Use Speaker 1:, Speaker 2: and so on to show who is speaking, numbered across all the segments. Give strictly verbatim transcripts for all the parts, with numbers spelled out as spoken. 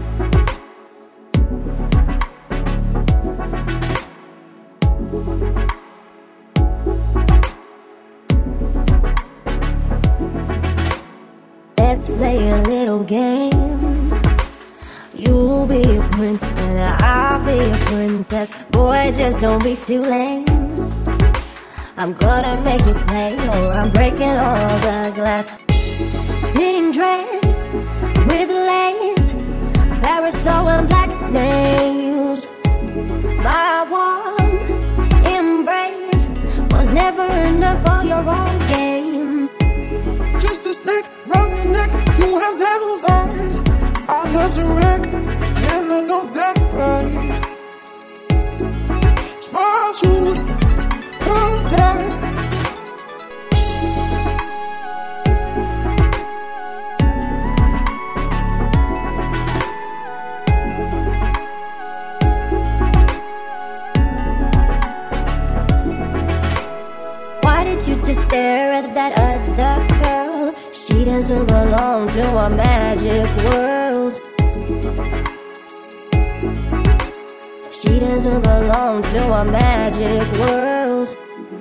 Speaker 1: Let's play a little game. You'll be a prince and I'll be a princess. Boy, just don't be too lame. I'm gonna make you play or I'm breaking all the glass. Pink dress with lace, parasol and black nails. My warm embrace was never enough for your own game.
Speaker 2: Just a snake round your neck, you have devil's eyes. I love to wreck, and I know that right. Smile shoes, contact.
Speaker 1: Why did you just stare at that other girl? She doesn't belong to our magic world. She doesn't belong to our magic world.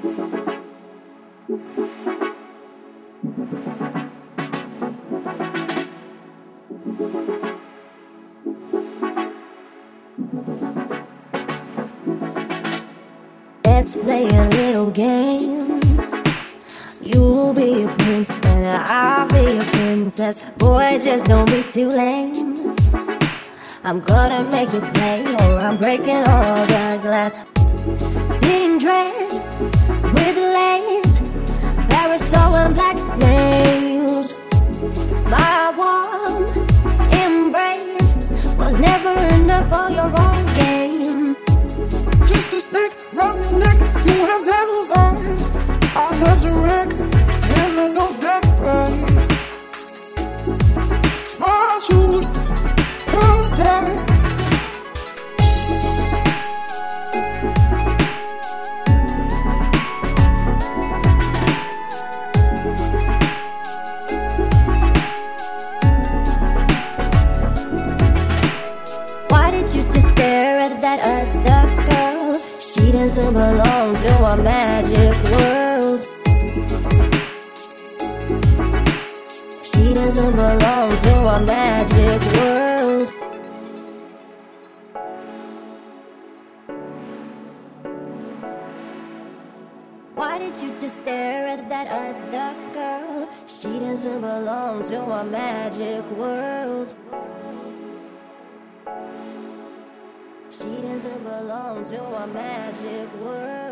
Speaker 1: Let's play a little game. You'll be a prince and I'll be a princess. Boy, just don't be too lame. I'm gonna make you play or I'm breaking all the glass. Pink dress with lace, parasol and black nails. My warm embrace was never enough for your own game.
Speaker 2: Just a snake round your neck, you have devil's eyes. I love to wreck, and I know that right. Smile shoes, contact.
Speaker 1: Why did you just stare at that other girl? She doesn't belong to our magic world. She doesn't belong to our magic world. Why did you just stare at that other girl? She doesn't belong to our magic world. She doesn't belong to our magic world.